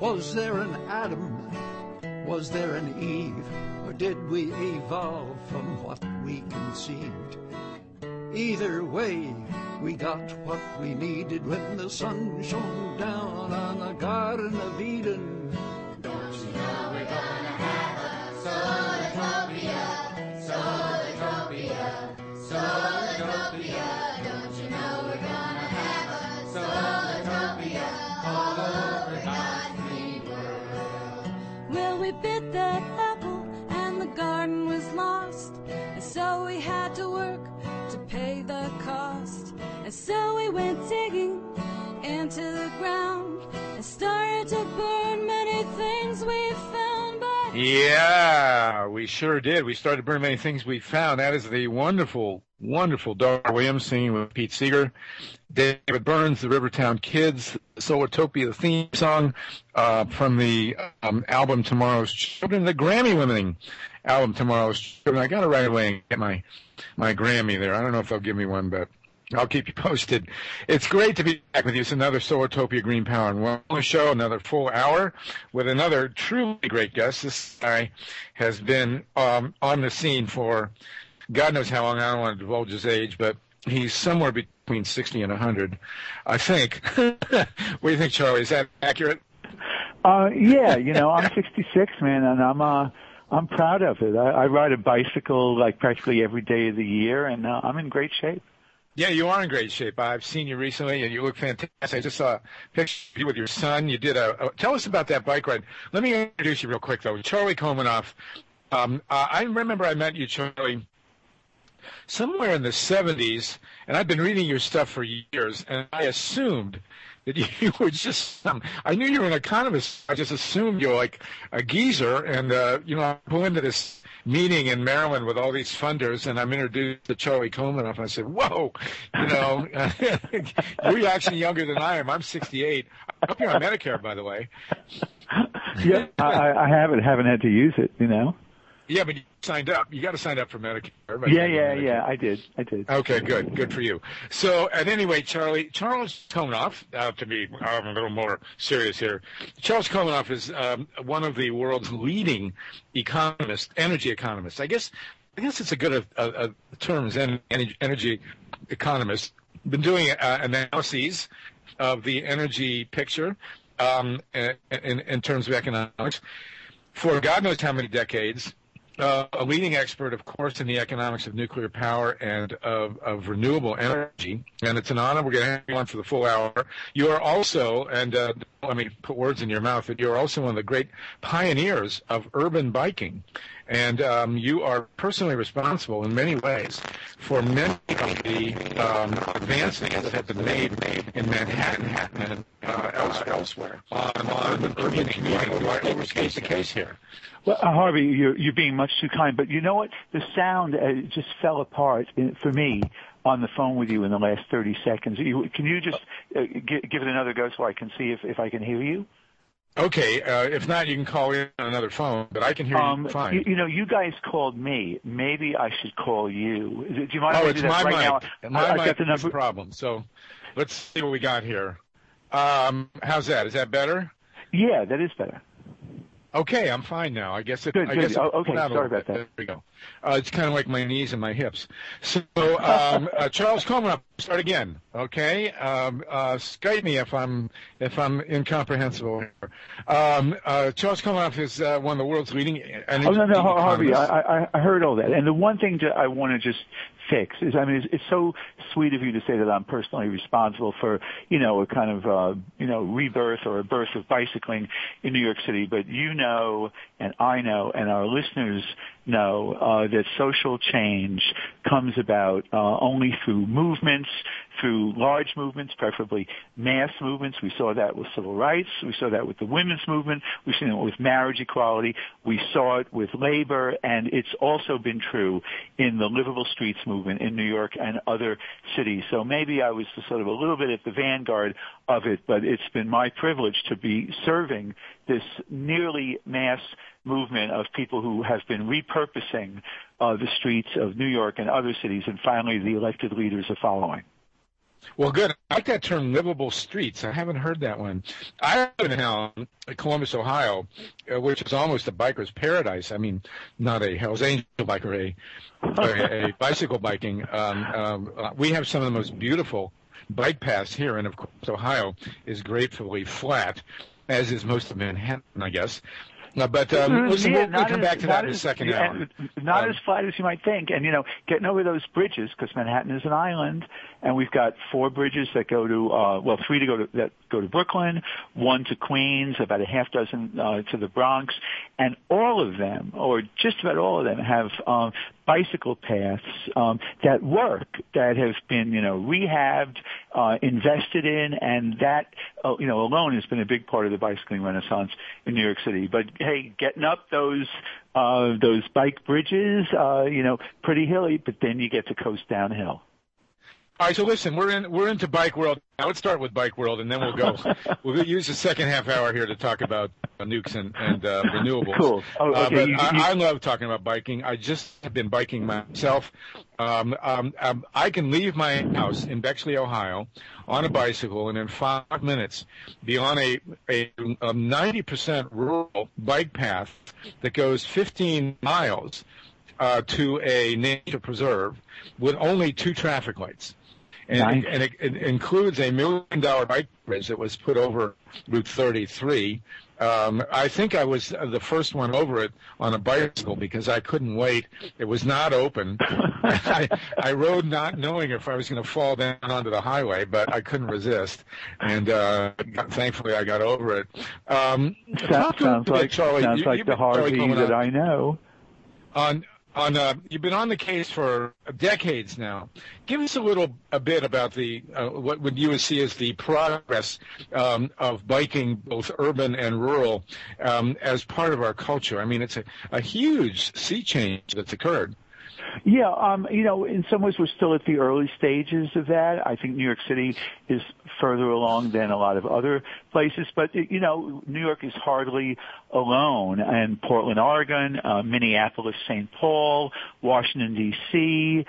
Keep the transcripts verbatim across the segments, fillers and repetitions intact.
Was there an Adam? Was there an Eve? Or did we evolve from what we conceived? Either way, we got what we needed when the sun shone down on the Garden of Eden. Don't you know we're gonna have a Solartopia, Solartopia, Solartopia. Don't you know we're gonna have a Solartopia all over God's green world? Well, we bit that apple and the garden was lost, and so we had to work to pay the cost. And so we went digging into the ground and started to burn many things we found. But yeah, we sure did. We started to burn many things we found. That is the wonderful, wonderful Dar Williams singing with Pete Seeger. David Burns, the Rivertown Kids, Solartopia, the theme song uh, from the um, album Tomorrow's Children, the Grammy-winning album Tomorrow's Children. I got to right away and get my my Grammy there. I don't know if they'll give me one, but I'll keep you posted. It's great to be back with you. It's another Solartopia Green Power and Wellness show, another full hour with another truly great guest. This guy has been um, on the scene for God knows how long. I don't want to divulge his age, but he's somewhere between sixty and one hundred, I think. What do you think, Charlie? Is that accurate? Uh, yeah, you know, I'm sixty-six, man, and I'm uh, I'm proud of it. I, I ride a bicycle like practically every day of the year, and uh, I'm in great shape. Yeah, you are in great shape. I've seen you recently, and you look fantastic. I just saw a picture of you with your son. You did a, a – tell us about that bike ride. Let me introduce you real quick, though. Charlie Komanoff. Um, uh, I remember I met you, Charlie, somewhere in the seventies, and I've been reading your stuff for years, and I assumed that you were just um, – I knew you were an economist. I just assumed you were like a geezer, and, uh, you know, I pull into this – meeting in Maryland with all these funders, and I'm introduced to Charlie Komanoff, and I said, whoa, you know, you're actually younger than I am. I'm sixty-eight. I hope you're on Medicare, by the way. Yeah, I, I haven't, haven't had to use it, you know. Yeah, but you signed up. You got to sign up for Medicare. Everybody yeah, yeah, Medicare. yeah, I did. I did. Okay, good. Good for you. So, at any rate, Charlie, Charles Komanoff, uh, to be um, a little more serious here, Charles Komanoff is um, one of the world's leading economists, energy economists. I guess I guess it's a good a, a, a term as en- energy economist. Been doing uh, analyses of the energy picture um, in, in, in terms of economics for God knows how many decades. Uh, a leading expert, of course, in the economics of nuclear power and of, of renewable energy. And it's an honor. We're going to have you on for the full hour. You are also, and uh, let me put words in your mouth, but you're also one of the great pioneers of urban biking. And um, you are personally responsible in many ways for many of the um, advancements that have been made in Manhattan and uh, elsewhere on, on the urban community. What was the case here? Well, uh, Harvey, you're, you're being much too kind, but you know what? The sound uh, just fell apart in, for me on the phone with you in the last thirty seconds. You, can you just uh, g- give it another go so I can see if, if I can hear you? Okay. Uh, if not, you can call in on another phone, but I can hear um, you fine. You, you know, you guys called me. Maybe I should call you. Do you mind oh, if I it's do that my right mic. now? My I, mic got the number. is the problem. So let's see what we got here. Um, how's that? Is that better? Yeah, that is better. Okay, I'm fine now. I guess it. Good, I good. guess it Oh, okay, out a sorry little about bit. that. There we go. Uh, it's kind of like my knees and my hips. So, um, uh, Charles Komanoff, start again. Okay, um, uh, Skype me if I'm if I'm incomprehensible here. Um, uh, Charles Komanoff is uh, one of the world's leading energy Oh no, no, Harvey, economists. I, I, I heard all that. And the one thing that I want to just fix is, I mean, it's, it's so sweet of you to say that I'm personally responsible for, you know, a kind of, uh, you know, rebirth or a birth of bicycling in New York City. But you know, and I know, and our listeners know uh, that social change comes about uh, only through movements, through large movements, preferably mass movements. We saw that with civil rights. We saw that with the women's movement. We've seen it with marriage equality. We saw it with labor, and it's also been true in the livable streets movement in New York and other cities. So maybe I was sort of a little bit at the vanguard of it, but it's been my privilege to be serving this nearly mass movement of people who have been repurposing uh, the streets of New York and other cities, and finally the elected leaders are following. Well, good. I like that term, livable streets. I haven't heard that one. I live in um, Columbus, Ohio, uh, which is almost a biker's paradise. I mean, not a Hell's Angel biker, a, a, a bicycle biking. Um, um, uh, we have some of the most beautiful bike paths here, and of course, Ohio is gratefully flat, as is most of Manhattan, I guess. No, but um, listen, yeah, we'll, we'll come as, back to that in a as, second hour. Not um, as flat as you might think. And, you know, getting over those bridges, because Manhattan is an island, and we've got four bridges that go to, uh, well, three to go to, that go to Brooklyn, one to Queens, about a half dozen uh, to the Bronx, and all of them, or just about all of them, have um, bicycle paths um, that work, that have been, you know, rehabbed, uh, invested in, and that, uh, you know, alone has been a big part of the bicycling renaissance in New York City. But hey, getting up those uh, those bike bridges, uh, you know, pretty hilly, but then you get to coast downhill. All right, so listen, we're in we're into Bike World. Now let's start with Bike World, and then we'll go. We'll use the second half hour here to talk about uh, nukes and, and uh, renewables. Cool. Oh, okay. Uh, but you, I, you... I love talking about biking. I just have been biking myself. Um, um, um, I can leave my house in Bexley, Ohio, on a bicycle, and in five minutes be on a, a, a ninety percent rural bike path that goes fifteen miles uh, to a nature preserve with only two traffic lights. And, nice. and it, it includes a million dollar bike bridge that was put over Route thirty-three. Um, I think I was the first one over it on a bicycle because I couldn't wait. It was not open. I, I rode not knowing if I was going to fall down onto the highway, but I couldn't resist. And uh, thankfully I got over it. Um, sounds sounds like, Charlie, sounds you, like the Harvey that I know. On On, uh, you've been on the case for decades now. Give us a little, a bit about the uh, what would you see as the progress um, of biking, both urban and rural, um, as part of our culture. I mean, it's a, a huge sea change that's occurred. Yeah, um, you know, in some ways we're still at the early stages of that. I think New York City is further along than a lot of other places, but, you know, New York is hardly alone. And Portland, Oregon, uh, Minneapolis, Saint Paul, Washington, D C,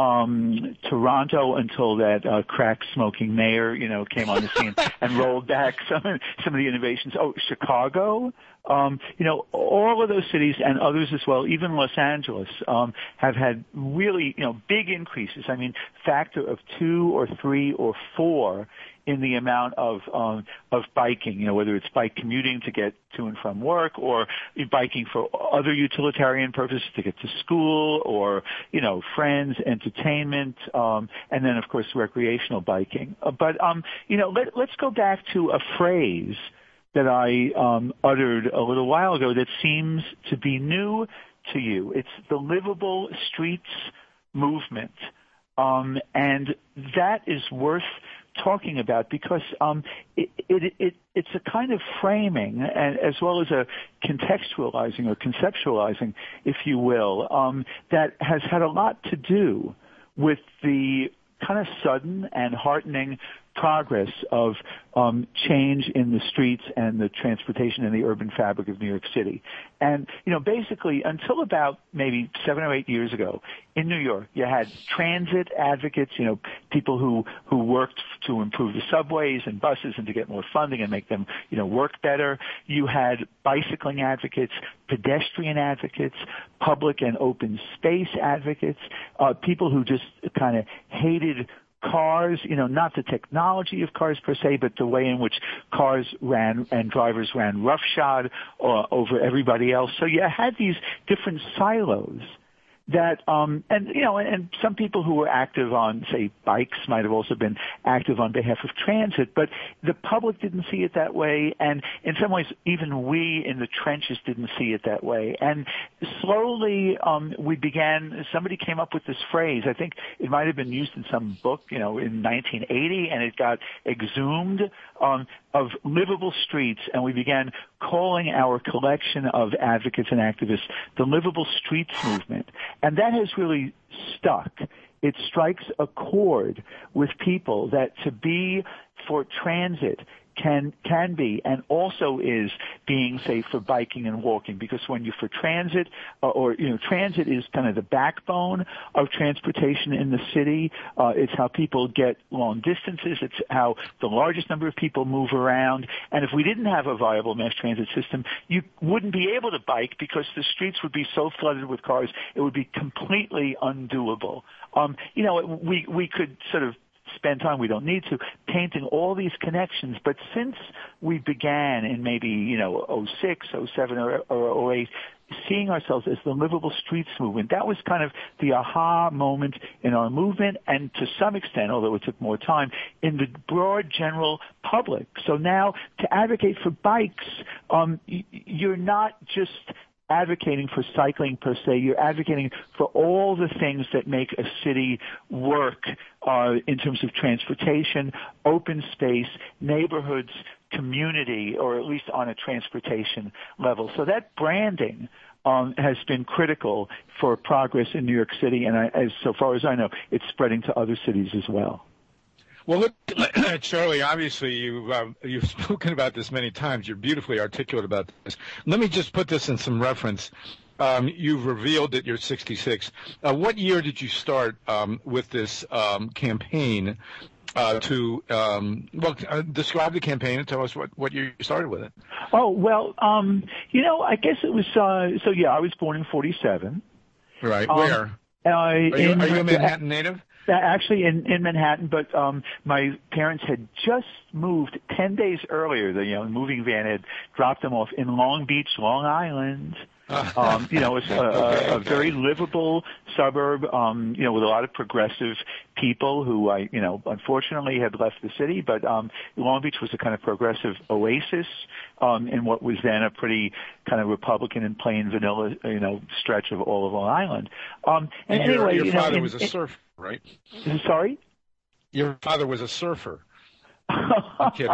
um, Toronto, until that uh, crack-smoking mayor, you know, came on the scene and rolled back some, some of the innovations. Oh, Chicago. Um, you know, all of those cities and others as well, even Los Angeles, um, have had really, you know, big increases. I mean, factor of two or three or four in the amount of um, of biking, you know, whether it's bike commuting to get to and from work, or biking for other utilitarian purposes to get to school, or, you know, friends, entertainment, um, and then, of course, recreational biking. Uh, but, um, you know, let, let's go back to a phrase that I um, uttered a little while ago that seems to be new to you. It's the livable streets movement. Um, and that is worth talking about because um, it, it, it, it's a kind of framing and, as well as a contextualizing or conceptualizing, if you will, um, that has had a lot to do with the kind of sudden and heartening progress of um, change in the streets and the transportation and the urban fabric of New York City. And, you know, basically until about maybe seven or eight years ago in New York, you had transit advocates, you know, people who, who worked to improve the subways and buses and to get more funding and make them, you know, work better. You had bicycling advocates, pedestrian advocates, public and open space advocates, uh, people who just kind of hated cars, you know, not the technology of cars per se, but the way in which cars ran and drivers ran roughshod uh, over everybody else. So you had these different silos that, um, and, you know, and, and some people who were active on, say, bikes might have also been active on behalf of transit, but the public didn't see it that way, and in some ways, even we in the trenches didn't see it that way. And slowly, um, we began, somebody came up with this phrase, I think it might have been used in some book, you know, in nineteen eighty, and it got exhumed, um, of livable streets, and we began calling our collection of advocates and activists the Livable Streets Movement. And that has really stuck. It strikes a chord with people that to be for transit can can be and also is being safe for biking and walking, because when you're for transit uh, or you know transit is kind of the backbone of transportation in the city. Uh, it's how people get long distances. It's how the largest number of people move around. And if we didn't have a viable mass transit system, you wouldn't be able to bike because the streets would be so flooded with cars. It would be completely undoable. Um, you know, we we could sort of spend time, we don't need to, painting all these connections. But since we began in maybe, you know, oh six, oh seven, or, or oh eight, seeing ourselves as the Livable Streets movement, that was kind of the aha moment in our movement, and to some extent, although it took more time, in the broad general public. So now to advocate for bikes, um, you're not just advocating for cycling per se, you're advocating for all the things that make a city work uh, in terms of transportation, open space, neighborhoods, community, or at least on a transportation level. So that branding um, has been critical for progress in New York City, and I, as so far as I know, it's spreading to other cities as well. Well, look, Charlie, obviously you've, uh, you've spoken about this many times. You're beautifully articulate about this. Let me just put this in some reference. Um, you've revealed that you're sixty-six. Uh, what year did you start um, with this um, campaign uh, to, um, well, uh, describe the campaign and tell us what, what year you started with it? Oh, well, um, you know, I guess it was, uh, so yeah, I was born in forty-seven. Right. Um, Where? Uh, are, you, in, are you a Manhattan native? Actually, in, in Manhattan, but um, my parents had just moved ten days earlier. The you know moving van had dropped them off in Long Beach, Long Island. Um, you know, it's a, a, a very livable suburb, um, you know, with a lot of progressive people who I, you know, unfortunately had left the city, but um, Long Beach was a kind of progressive oasis um, in what was then a pretty kind of Republican and plain vanilla, you know, stretch of all of Long Island. Um, and, and your, anyway, your you father know, in, was a surfer, right? Sorry? Your father was a surfer. I'm kidding.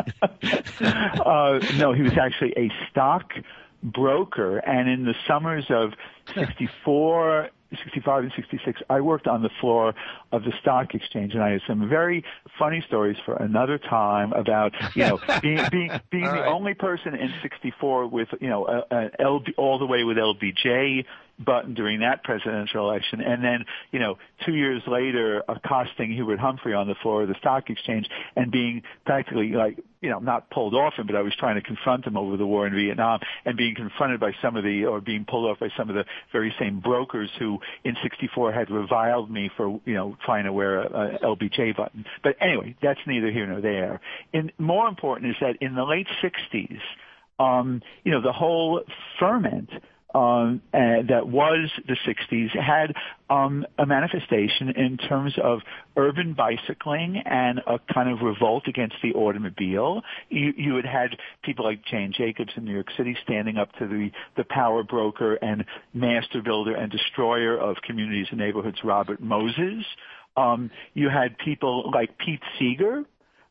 uh, no, he was actually a stock broker, and in the summers of sixty-four, sixty-five, and sixty-six, I worked on the floor of the stock exchange, and I had some very funny stories for another time about, you know, being being, being the right. only person in sixty-four with, you know, a, a L B, all the way with L B J button during that presidential election, and then, you know, two years later, accosting Hubert Humphrey on the floor of the stock exchange and being practically, like, you know, not pulled off him, but I was trying to confront him over the war in Vietnam, and being confronted by some of the, or being pulled off by some of the very same brokers who in sixty-four had reviled me for, you know, trying to wear a, a L B J button. But anyway, that's neither here nor there. And more important is that in the late sixties, um, you know, the whole ferment Um, uh, that was the sixties had um, a manifestation in terms of urban bicycling and a kind of revolt against the automobile. You, you had had people like Jane Jacobs in New York City standing up to the, the power broker and master builder and destroyer of communities and neighborhoods, Robert Moses. Um, you had people like Pete Seeger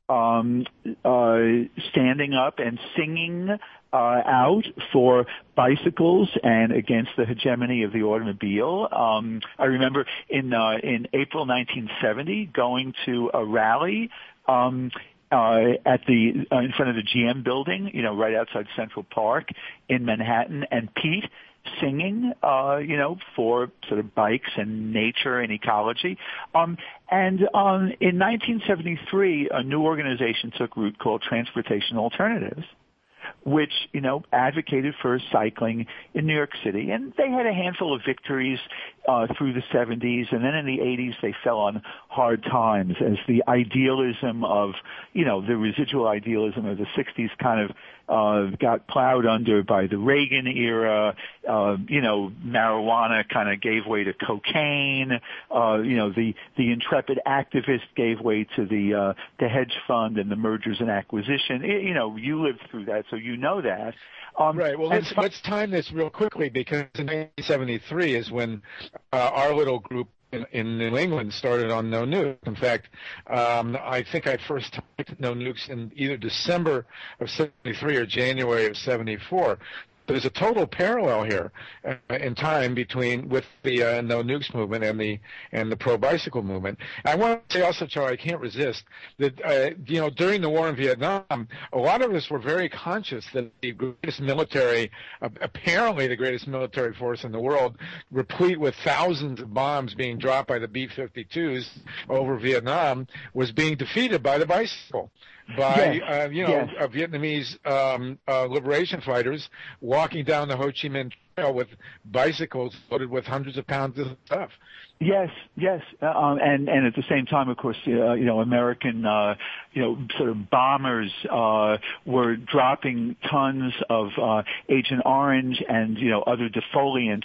um, uh, standing up and singing Uh, out for bicycles and against the hegemony of the automobile. Um, I remember in uh, in April nineteen seventy going to a rally um, uh, at the uh, in front of the G M building, you know, right outside Central Park in Manhattan, and Pete singing, uh, you know, for sort of bikes and nature and ecology. Um, and um, in nineteen seventy-three, a new organization took root called Transportation Alternatives, which, you know, advocated for cycling in New York City. And they had a handful of victories uh, through the seventies, and then in the eighties they fell on hard times as the idealism of, you know, the residual idealism of the sixties kind of uh, got plowed under by the Reagan era. Uh, you know, marijuana kind of gave way to cocaine. Uh, you know, the, the intrepid activist gave way to the, uh, the hedge fund and the mergers and acquisition. It, you know, you lived through that, so you know that. Um, right. Well, let's, fi- let's time this real quickly, because in nineteen seventy-three is when uh, our little group in, in New England started on No Nukes. In fact, um, I think I first typed No Nukes in either December of seventy-three or January of seventy-four. there's a total parallel here uh, in time between with the uh, no nukes movement and the and the pro bicycle movement. I want to say also, Charlie, I can't resist that uh, you know during the war in Vietnam, a lot of us were very conscious that the greatest military, uh, apparently the greatest military force in the world, replete with thousands of bombs being dropped by the B fifty-twos over Vietnam, was being defeated by the bicycle. By yes. uh, you know yes. uh, Vietnamese um, uh, liberation fighters walking down the Ho Chi Minh Trail with bicycles loaded with hundreds of pounds of stuff. Yes, yes, uh, um, and and at the same time, of course, uh, you know, American, uh, you know, sort of bombers uh, were dropping tons of uh, Agent Orange and you know other defoliants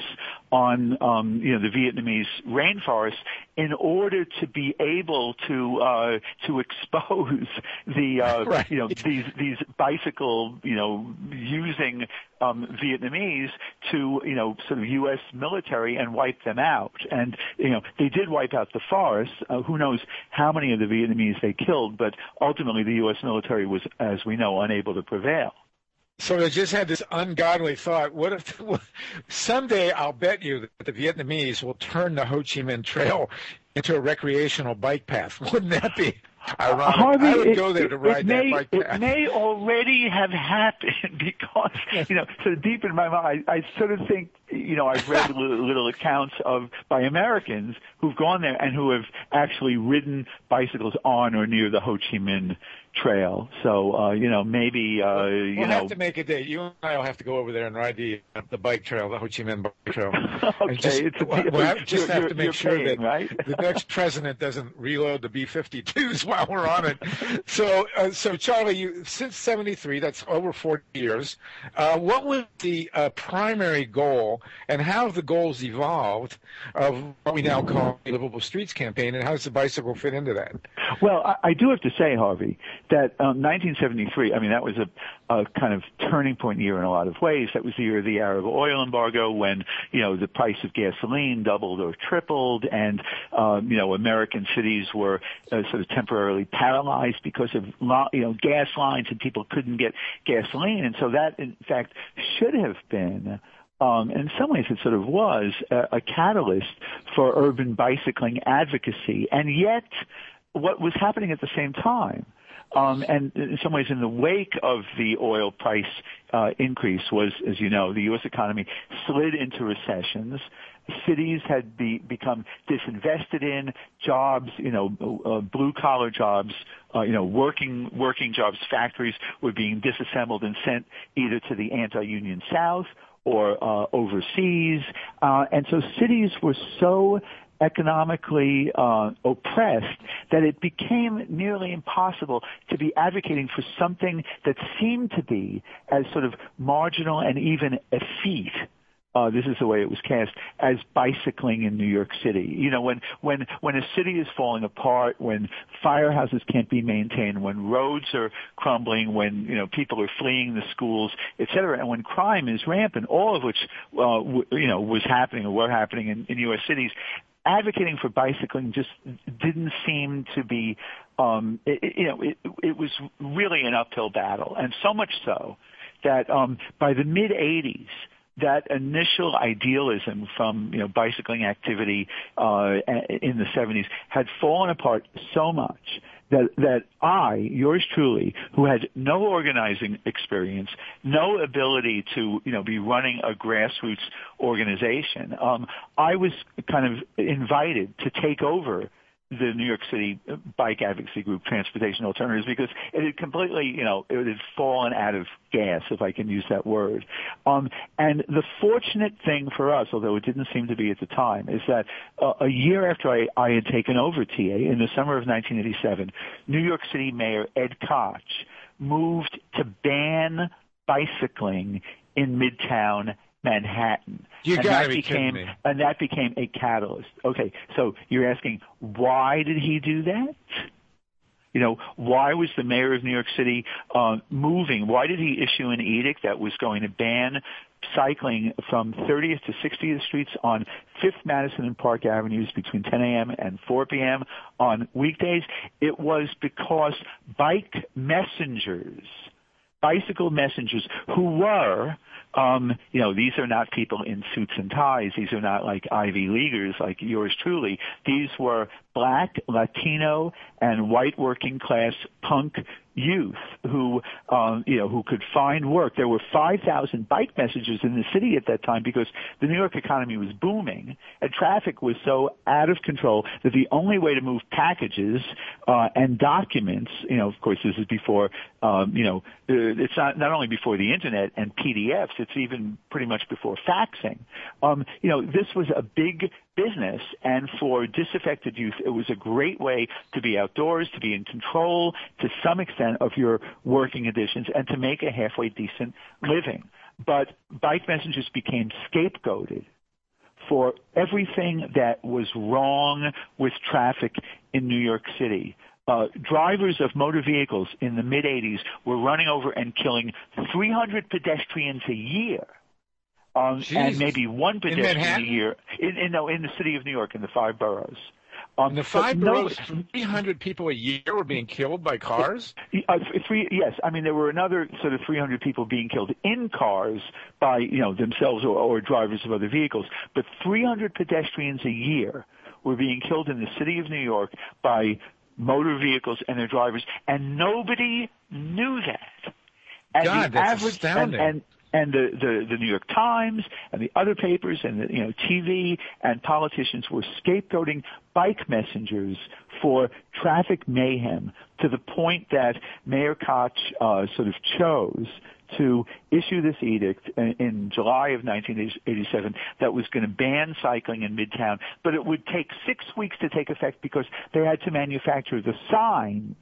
on um, you know the Vietnamese rainforest in order to be able to uh, to expose the uh, right. you know these these bicycle you know using um, Vietnamese to you know sort of U S military and wipe them out. And you know they did wipe out the forests. Uh, who knows how many of the Vietnamese they killed? But ultimately, the U S military was, as we know, unable to prevail. So they just had this ungodly thought, what if someday I'll bet you that the Vietnamese will turn the Ho Chi Minh Trail into a recreational bike path. Wouldn't that be ironic? Harvey, I would it, go there to ride may, that bike path. It may already have happened because, you know, sort of deep in my mind, I, I sort of think, you know, I've read little, little accounts of by Americans who've gone there and who have actually ridden bicycles on or near the Ho Chi Minh Trail. So, uh, you know, maybe, uh, we'll, you we'll know. have to make a date. You and I will have to go over there and ride the the bike trail, the Ho Chi Minh bike trail. okay, just, it's a, we'll, we'll have, just have to make sure paying, that right? the next president doesn't reload the B fifty-twos while we're on it. So, uh, so Charlie, you since seventy-three, that's over forty years. Uh, what was the uh, primary goal, and how have the goals evolved of what we now call the Livable Streets campaign, and how does the bicycle fit into that? Well, I, I do have to say, Harvey, that um, nineteen seventy-three, I mean, that was a, a kind of turning point year in a lot of ways. That was the year of the Arab oil embargo when, you know, the price of gasoline doubled or tripled, and, um, you know, American cities were uh, sort of temporarily paralyzed because of, you know, gas lines, and people couldn't get gasoline. And so that, in fact, should have been Um, in some ways, it sort of was a, a catalyst for urban bicycling advocacy. And yet, what was happening at the same time, um, and in some ways in the wake of the oil price uh, increase, was, as you know, the U S economy slid into recessions. Cities had be, become disinvested in. Jobs, you know, uh, blue-collar jobs, uh, you know, working working jobs, factories were being disassembled and sent either to the anti-union South or uh, overseas. Uh, and so cities were so economically uh, oppressed that it became nearly impossible to be advocating for something that seemed to be as sort of marginal and even effete. Uh, this is the way it was cast, as bicycling in New York City. You know, when, when, when a city is falling apart, when firehouses can't be maintained, when roads are crumbling, when, you know, people are fleeing the schools, et cetera, and when crime is rampant, all of which, uh, w- you know, was happening or were happening in, in U S cities, advocating for bicycling just didn't seem to be, um, it, it, you know, it, it was really an uphill battle. And so much so that, um, by the mid eighties, that initial idealism from, you know, bicycling activity uh, in the seventies had fallen apart so much that that I, yours truly, who had no organizing experience, no ability to, you know, be running a grassroots organization, um, I was kind of invited to take over the New York City bike advocacy group, Transportation Alternatives, because it had completely, you know, it had fallen out of gas, if I can use that word. Um, and the fortunate thing for us, although it didn't seem to be at the time, is that uh, a year after I, I had taken over T A, in the summer of nineteen eighty-seven, New York City Mayor Ed Koch moved to ban bicycling in Midtown Manhattan. You and gotta that be became, kidding me. And that became a catalyst. Okay, so you're asking, why did he do that? You know, why was the mayor of New York City uh, moving? Why did he issue an edict that was going to ban cycling from thirtieth to sixtieth Streets on Fifth, Madison, and Park Avenues between ten a.m. and four p.m. on weekdays? It was because bike messengers bicycle messengers who were, um, you know, these are not people in suits and ties. These are not like Ivy Leaguers like yours truly. These were black, Latino, and white working class punk youth who, um, you know, who could find work. There were five thousand bike messengers in the city at that time because the New York economy was booming and traffic was so out of control that the only way to move packages uh, and documents, you know, of course, this is before, um, you know, it's not not only before the internet and P D Fs, it's even pretty much before faxing. Um, you know, this was a big business, and for disaffected youth, it was a great way to be outdoors, to be in control to some extent of your working conditions, and to make a halfway decent living. But bike messengers became scapegoated for everything that was wrong with traffic in New York City. Uh, drivers of motor vehicles in the mid-eighties were running over and killing three hundred pedestrians a year. Um, and maybe one pedestrian a year in, in, no, in the city of New York, in the five boroughs. Um, in the five boroughs, no, three hundred people a year were being killed by cars? Uh, three, yes. I mean, there were another sort of three hundred people being killed in cars by, you know, themselves or, or drivers of other vehicles. But three hundred pedestrians a year were being killed in the city of New York by motor vehicles and their drivers, and nobody knew that. And God, the that's average, astounding. And, and, And the, the, the New York Times and the other papers and the, you know, T V and politicians were scapegoating bike messengers for traffic mayhem to the point that Mayor Koch uh, sort of chose to issue this edict in, in July of nineteen eighty-seven that was going to ban cycling in Midtown, but it would take six weeks to take effect because they had to manufacture the signs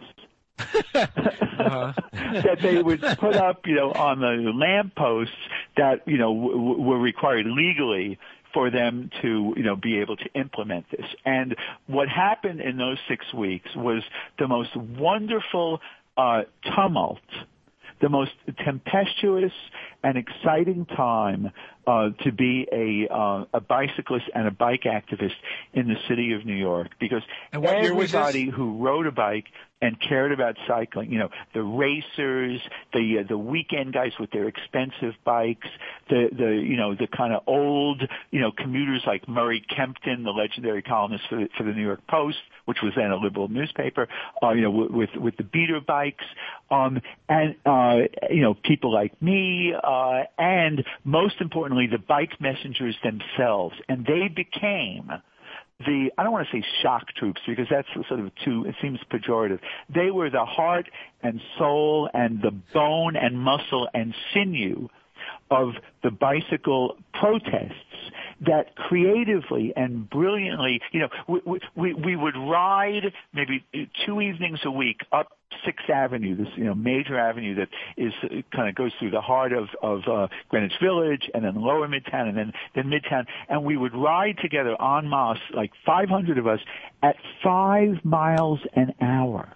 uh-huh. that they would put up, you know, on the lampposts that, you know, w- w- were required legally for them to, you know, be able to implement this. And what happened in those six weeks was the most wonderful uh, tumult, the most tempestuous and exciting time uh, to be a uh, a bicyclist and a bike activist in the city of New York, because everybody who rode a bike and cared about cycling, you know, the racers, the uh, the weekend guys with their expensive bikes, the the you know the kind of old you know commuters like Murray Kempton, the legendary columnist for the, for the New York Post, which was then a liberal newspaper, uh, you know, with with the beater bikes, um, and uh, you know people like me, uh, and most importantly, the bike messengers themselves, and they became the, I don't want to say shock troops because that's sort of too, it seems pejorative. They were the heart and soul and the bone and muscle and sinew of the bicycle protests that creatively and brilliantly, you know, we, we, we would ride maybe two evenings a week up Sixth Avenue, this, you know, major avenue that is uh, kind of goes through the heart of, of uh, Greenwich Village and then Lower Midtown and then, then Midtown. And we would ride together en masse, like five hundred of us, at five miles an hour,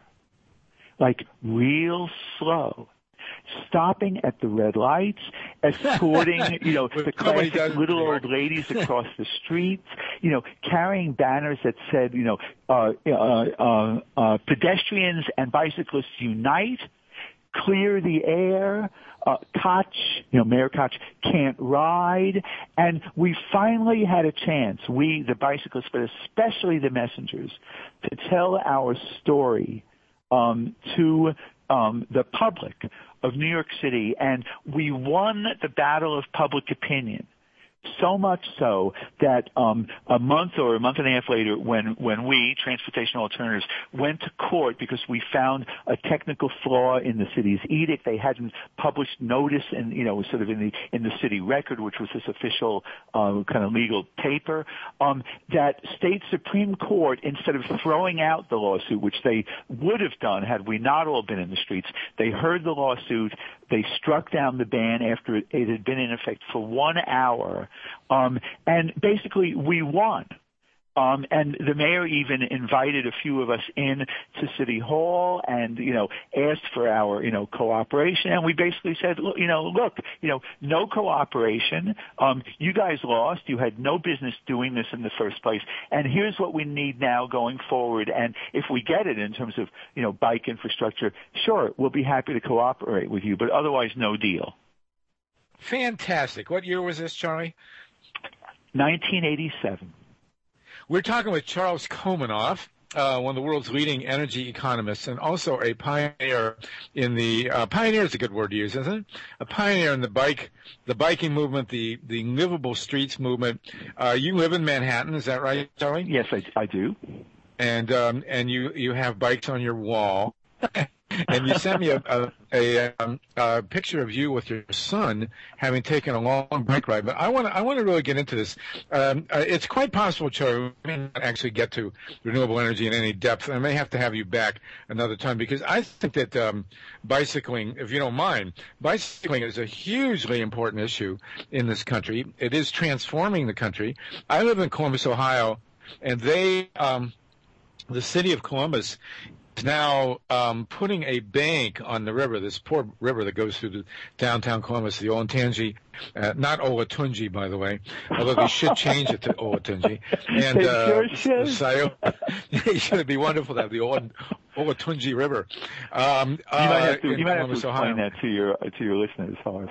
like real slow. Stopping at the red lights, escorting, you know, the classic little old ladies across the streets, you know, carrying banners that said, you know, uh, uh, uh, uh, pedestrians and bicyclists unite, clear the air, uh, Koch, you know, Mayor Koch can't ride. And we finally had a chance, we, the bicyclists, but especially the messengers, to tell our story um, to um, the public of New York City, and we won the battle of public opinion. So much so that um, a month or a month and a half later, when when we, Transportation Alternatives, went to court because we found a technical flaw in the city's edict, they hadn't published notice, and you know, sort of in the in the city record, which was this official uh, kind of legal paper. Um, that state Supreme Court, instead of throwing out the lawsuit, which they would have done had we not all been in the streets, they heard the lawsuit. They struck down the ban after it, it had been in effect for one hour. Um, and basically we won. Um, and the mayor even invited a few of us in to City Hall and, you know, asked for our, you know, cooperation. And we basically said, look, you know, look, you know, no cooperation. Um, you guys lost. You had no business doing this in the first place. And here's what we need now going forward. And if we get it in terms of, you know, bike infrastructure, sure, we'll be happy to cooperate with you, but otherwise no deal. Fantastic. What year was this, Charlie? nineteen eighty-seven. We're talking with Charles Komanoff, uh, one of the world's leading energy economists, and also a pioneer in the uh, pioneer is a good word to use, isn't it? A pioneer in the bike, the biking movement, the the livable streets movement. Uh, you live in Manhattan, is that right, Charlie? Yes, I, I do. And um, and you you have bikes on your wall. And you sent me a, a, a, um, a picture of you with your son having taken a long bike ride. But I want to I want to really get into this. Um, uh, it's quite possible, Charlie, we may not actually get to renewable energy in any depth. I may have to have you back another time because I think that um, bicycling, if you don't mind, bicycling is a hugely important issue in this country. It is transforming the country. I live in Columbus, Ohio, and they, um, the city of Columbus, is now um, putting a bank on the river, this poor river that goes through the downtown Columbus, the Olatunji, uh, not Olatunji, by the way, although they should change it to Olatunji. And they uh, sure should. So, it should be wonderful to have the Ola, Olatunji River. Um, you might have to, uh, you might have to Columbus, explain Ohio. that to your to your listeners, Harv.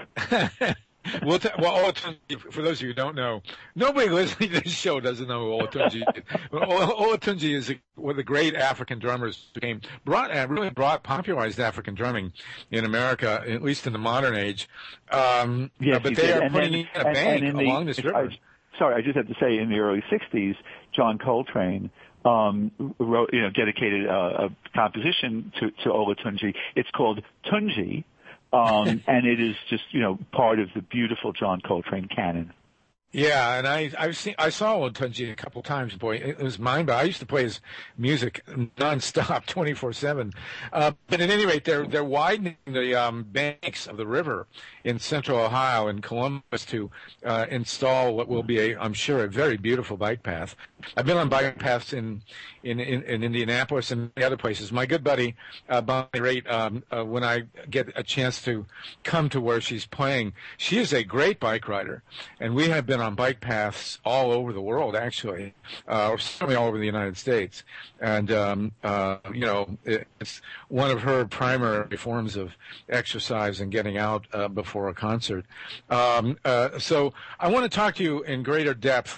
Well, t- well, Olatunji, for those of you who don't know, nobody listening to this show doesn't know who Olatunji is. Olatunji is a, one of the great African drummers who came, brought, uh, really brought, popularized African drumming in America, at least in the modern age. Um, Yes, uh, but he they did. are And putting then- in a and- bank and in the- along this river. I, sorry, I just have to say, in the early sixties, John Coltrane um, wrote, you know, dedicated uh, a composition to, to Olatunji. It's called Tunji. Um, and it is just, you know, part of the beautiful John Coltrane canon. Yeah, and I I've seen I saw Olatunji a couple times. Boy, it was mind boggling. I used to play his music nonstop, twenty four seven. Uh, but at any rate, they're they're widening the um, banks of the river in central Ohio and Columbus to uh, install what will be a, I'm sure, a very beautiful bike path. I've been on bike paths in in, in, in Indianapolis and many other places. My good buddy uh, Bonnie Raitt, um, uh, when I get a chance to come to where she's playing, she is a great bike rider, and we have been on bike paths all over the world, actually, uh, or certainly all over the United States. And, um, uh, you know, it's one of her primary forms of exercise and getting out uh, before a concert. Um, uh, so I want to talk to you in greater depth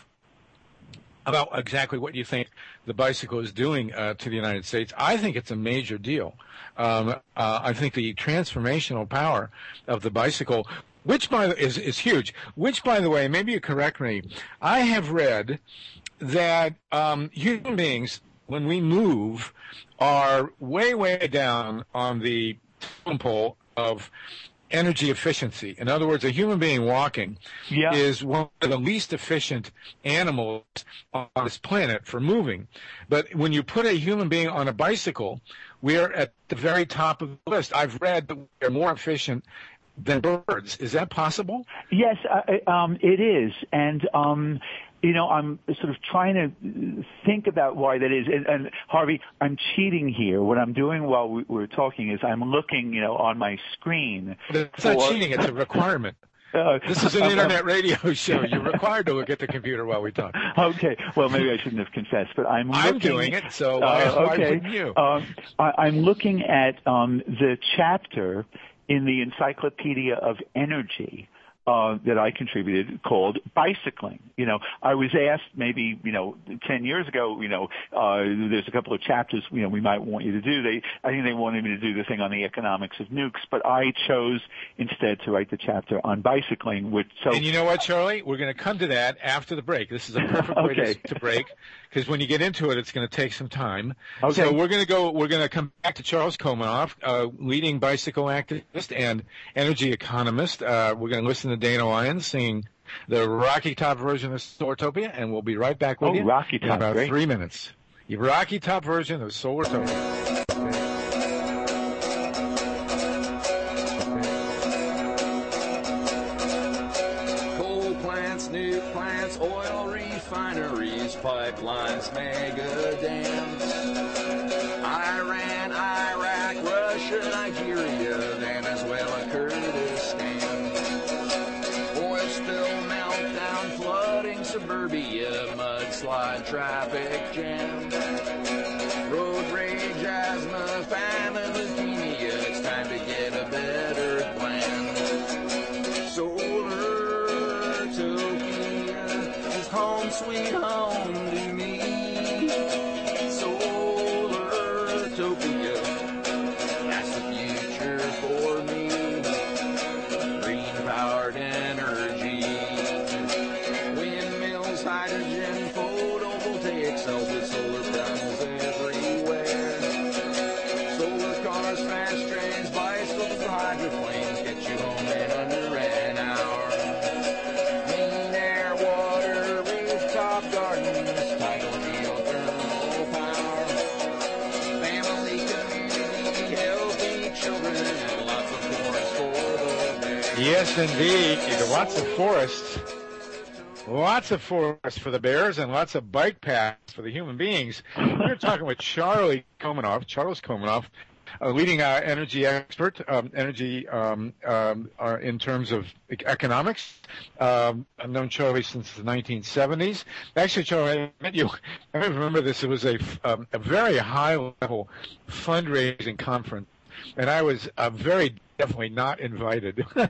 about exactly what you think the bicycle is doing uh, to the United States. I think it's a major deal. Um, uh, I think the transformational power of the bicycle, which by the, is is huge. Which, by the way, maybe you correct me. I have read that um, human beings, when we move, are way way down on the totem pole of energy efficiency. In other words, a human being walking Yeah. is one of the least efficient animals on this planet for moving. But when you put a human being on a bicycle, we're at the very top of the list. I've read that we're more efficient than birds. Is that possible? Yes, uh, um, it is. And, um, you know, I'm sort of trying to think about why that is. And, and Harvey, I'm cheating here. What I'm doing while we, we're talking is I'm looking, you know, on my screen. It's for, not cheating. It's a requirement. Uh, This is an internet radio show. You're required to look at the computer while we talk. Okay. Well, maybe I shouldn't have confessed, but I'm looking, I'm doing it, so why, uh, why okay. wouldn't you? Um, I, I'm looking at um, the chapter in the Encyclopedia of Energy uh, that I contributed called Bicycling. You know, I was asked maybe, you know, ten years ago, you know, uh, there's a couple of chapters, you know, we might want you to do. They, I think they wanted me to do the thing on the economics of nukes, but I chose instead to write the chapter on bicycling, which, so. And you know what, Charlie? We're going to come to that after the break. This is a perfect way Okay. to, to break, because when you get into it, it's going to take some time. Okay. So we're going to go, we're going to come back to Charles Komanoff, uh, leading bicycle activist and energy economist. Uh, we're going to listen to Dana Lyons singing the Rocky Top version of Solartopia, and we'll be right back with Oh, you Rocky in Top, about great. three minutes. The Rocky Top version of Solartopia. Coal plants, nuke plants, oil refineries, pipelines, mega dams. Iran, Iraq, Russia, Nigeria, Venezuela, Kurdistan. Oil spill, meltdown, flooding, suburbia, mudslide, traffic jam. Road rage, asthma, famine, leukemia, it's time to get a better plan. Solar-topia is home sweet home to me. Solar-topia, that's the future for me. Green-powered energy, windmills, hydrogen, photovoltaic cells with solar panels everywhere. Solar cars, fast trains, bicycles, hydroplanes get you home in under an hour. Clean air, water, rooftop gardens, tidal geothermal power. Family, community, healthy children, and lots of forest for the bears. Yes, indeed. Lots of forests. Lots of forests for the bears and lots of bike paths for the human beings. We're talking with Charlie Komanoff, Charles Komanoff, a leading uh, energy expert, um, energy um, um, uh, in terms of e- economics. Um, I've known Charlie since the nineteen seventies. Actually, Charlie, I met you. I remember this. It was a, um, a very high-level fundraising conference, and I was uh, very definitely not invited. And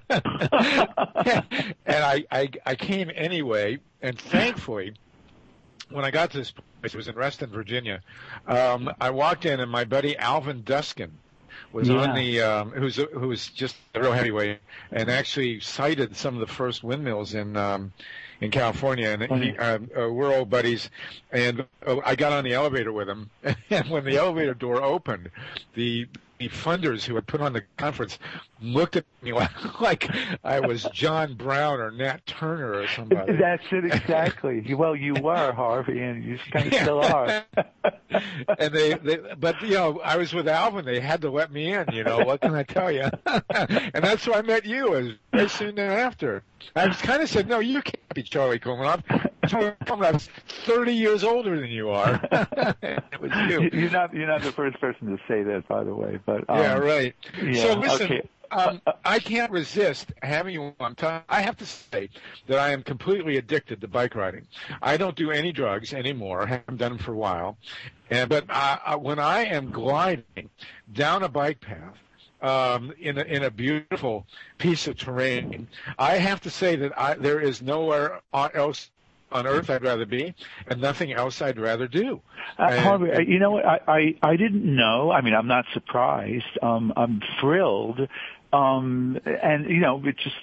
I, I, I came anyway, and thankfully, when I got to this place, it was in Reston, Virginia, um, I walked in, and my buddy Alvin Duskin was Yeah. on the, um, who's who was just a real heavyweight, and actually sighted some of the first windmills in um, in California, and he, uh, uh, we're old buddies, and uh, I got on the elevator with him, and when the elevator door opened, the the funders who had put on the conference looked at me like, like I was John Brown or Nat Turner or somebody. That's it exactly. Well, you were, Harvey, and you kind of still are. And they, they, but you know, I was with Alvin. They had to let me in. You know, what can I tell you? And that's where I met you. As very soon thereafter, I was kind of said, "No, you can't be Charlie Komanoff. Charlie Komanoff's thirty years older than you are." It was you. You're not. You're not the first person to say that, by the way. But um, Yeah, right. yeah, So listen, okay. um, I can't resist having you on time. I have to say that I am completely addicted to bike riding. I don't do any drugs anymore. I haven't done them for a while. And, but I, I, when I am gliding down a bike path, um, in a, in a beautiful piece of terrain, I have to say that I, there is nowhere else on earth I'd rather be, and nothing else I'd rather do. Uh, And- Harvey, uh, you know what? I, I, I didn't know. I mean, I'm not surprised. Um, I'm thrilled. Um, and, you know, it just,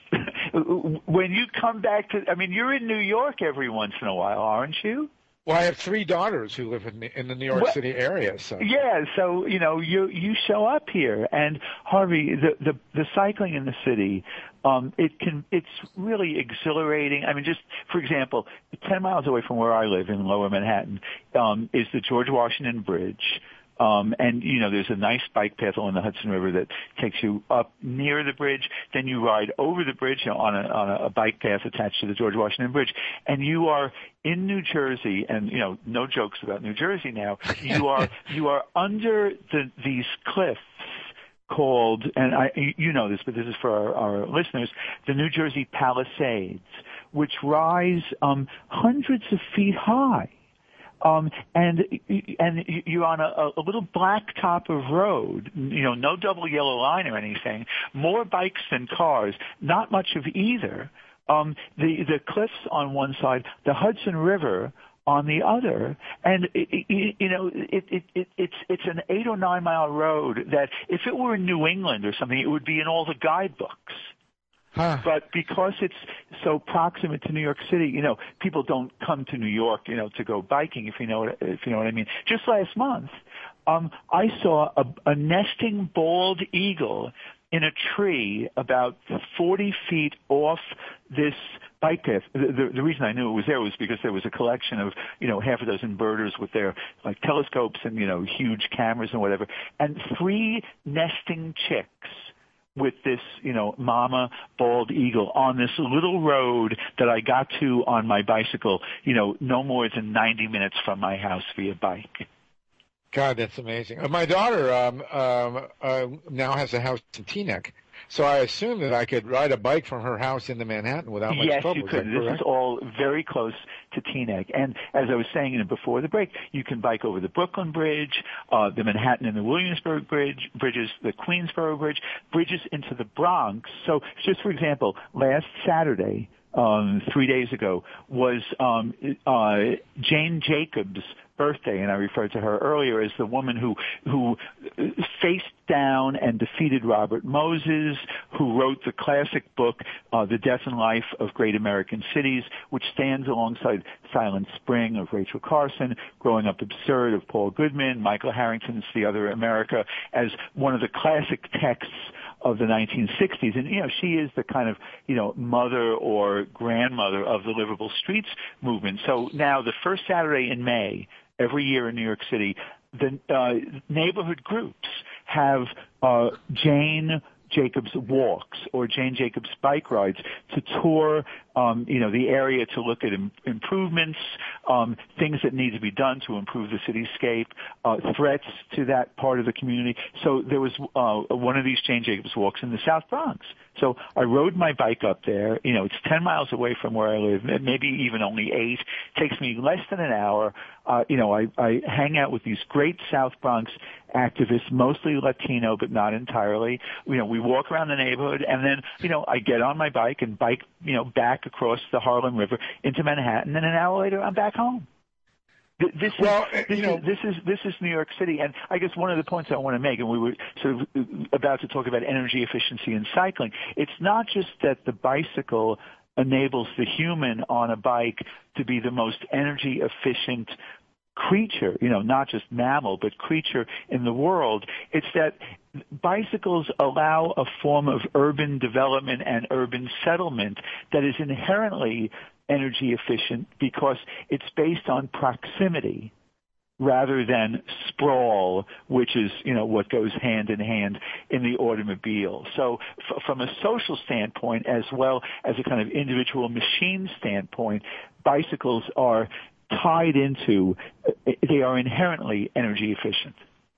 when you come back to, I mean, you're in New York every once in a while, aren't you? Well, I have three daughters who live in the, in the New York Well, City area. So Yeah, so, you know, you, you show up here. And, Harvey, the, the, the cycling in the city, um, it can, it's really exhilarating. I mean, just, for example, ten miles away from where I live in Lower Manhattan, um, is the George Washington Bridge. Um, and, you know, there's a nice bike path along the Hudson River that takes you up near the bridge. Then you ride over the bridge, you know, on a, on a bike path attached to the George Washington Bridge. And you are in New Jersey, and, you know, no jokes about New Jersey now. You are, you are under the, these cliffs called, and I, you know this, but this is for our, our listeners, the New Jersey Palisades, which rise, um, hundreds of feet high. Um, and and you're on a, a little blacktop of road, you know, no double yellow line or anything. More bikes than cars, not much of either. Um, the the cliffs on one side, the Hudson River on the other, and it, it, you know, it, it, it it's it's an eight or nine mile road that if it were in New England or something, it would be in all the guidebooks. Huh. But because it's so proximate to New York City, you know, people don't come to New York, you know, to go biking, if you know what, if you know what I mean. Just last month, um, I saw a, a nesting bald eagle in a tree about forty feet off this bike path. The, the, the reason I knew it was there was because there was a collection of, you know, half a dozen birders with their, like, telescopes and, you know, huge cameras and whatever, and three nesting chicks with this, you know, mama bald eagle on this little road that I got to on my bicycle, you know, no more than ninety minutes from my house via bike. God, that's amazing. Uh, my daughter um, um, uh, now has a house in Teaneck, so I assume that I could ride a bike from her house into Manhattan without much yes, trouble. Yes, you could. This is all very close to Teaneck. And as I was saying before the break, you can bike over the Brooklyn Bridge, uh, the Manhattan and the Williamsburg Bridge, bridges, the Queensboro Bridge, bridges into the Bronx. So just for example, last Saturday, um, three days ago, was um, uh, Jane Jacobs' birthday, and I referred to her earlier as the woman who who faced down and defeated Robert Moses, who wrote the classic book, uh, The Death and Life of Great American Cities, which stands alongside Silent Spring of Rachel Carson, Growing Up Absurd of Paul Goodman, Michael Harrington's The Other America, as one of the classic texts of the nineteen sixties. And, you know, she is the kind of, you know, mother or grandmother of the Livable Streets movement. So now the first Saturday in May, every year in New York City, the uh, neighborhood groups have uh, Jane Jacobs walks or Jane Jacobs bike rides to tour, um, you know, the area to look at im- improvements, um, things that need to be done to improve the cityscape, uh, threats to that part of the community. So there was uh, one of these Jane Jacobs walks in the South Bronx. So I rode my bike up there. You know, it's ten miles away from where I live, maybe even only eight. It takes me less than an hour. Uh, you know, I, I hang out with these great South Bronx activists, mostly Latino, but not entirely. You know, we walk around the neighborhood, and then, you know, I get on my bike and bike, you know, back across the Harlem River into Manhattan, and an hour later I'm back home. This is, well, this, you know, is, this is this is New York City, and I guess one of the points I want to make, and we were sort of about to talk about energy efficiency in cycling, it's not just that the bicycle enables the human on a bike to be the most energy efficient creature, you know, not just mammal, but creature in the world. It's that bicycles allow a form of urban development and urban settlement that is inherently energy efficient because it's based on proximity rather than sprawl, which is, you know, what goes hand in hand in the automobile. So f- from a social standpoint as well as a kind of individual machine standpoint, bicycles are tied into, they are inherently energy efficient.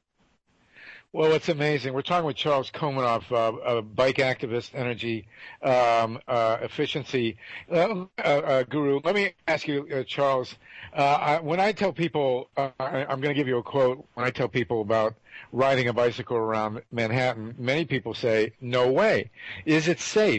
Well, it's amazing. We're talking with Charles Komanoff, uh, a bike activist, energy um, uh, efficiency uh, uh, guru. Let me ask you, uh, Charles, uh, I, when I tell people, uh, I, I'm going to give you a quote, when I tell people about riding a bicycle around Manhattan, many people say, no way. Is it safe?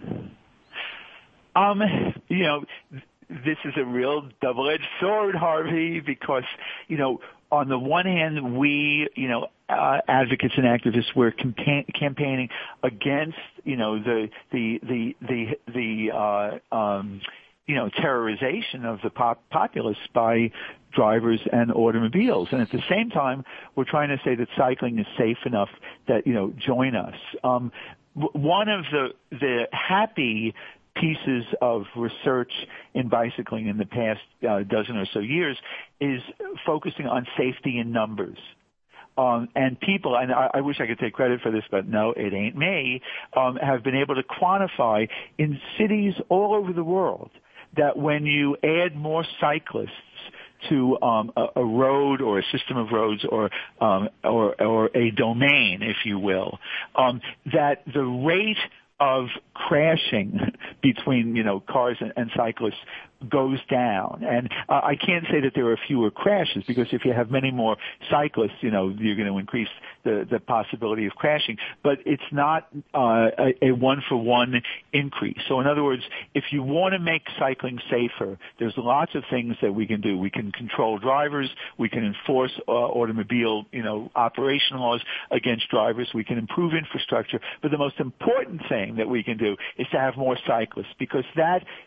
Um, you know, this is a real double-edged sword, Harvey, because, you know, on the one hand, we, you know, uh, advocates and activists, we're campa- campaigning against, you know, the the the the the uh, um, you know, terrorization of the pop- populace by drivers and automobiles, and at the same time, we're trying to say that cycling is safe enough that, you know, join us. Um, w- one of the the happy pieces of research in bicycling in the past uh, dozen or so years is focusing on safety in numbers. Um, and people, and I, I wish I could take credit for this, but no, it ain't me, um, have been able to quantify in cities all over the world that when you add more cyclists to um, a, a road or a system of roads or um, or, or a domain, if you will, um, that the rate of crashing between, you know, cars and, and cyclists goes down. And uh, I can't say that there are fewer crashes because if you have many more cyclists, you know, you're going to increase the, the possibility of crashing. But it's not uh, a, a one-for-one increase. So in other words, if you want to make cycling safer, there's lots of things that we can do. We can control drivers. We can enforce uh, automobile, you know, operation laws against drivers. We can improve infrastructure. But the most important thing that we can do is to have more cyclists because that